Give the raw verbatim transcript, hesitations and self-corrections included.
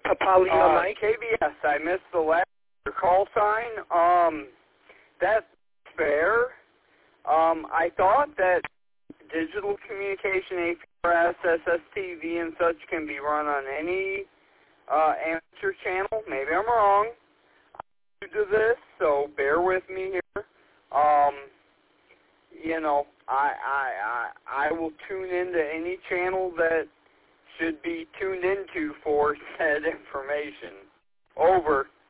Paulino uh, Mike. K B S, I missed the last call sign. Um, that's fair. Um, I thought that digital communication, A P R S, S S T V, and such can be run on any uh, amateur channel. Maybe I'm wrong. I'm new to this, so bear with me here. Um, you know, I, I, I, I will tune into any channel that should be tuned into for said information. Over.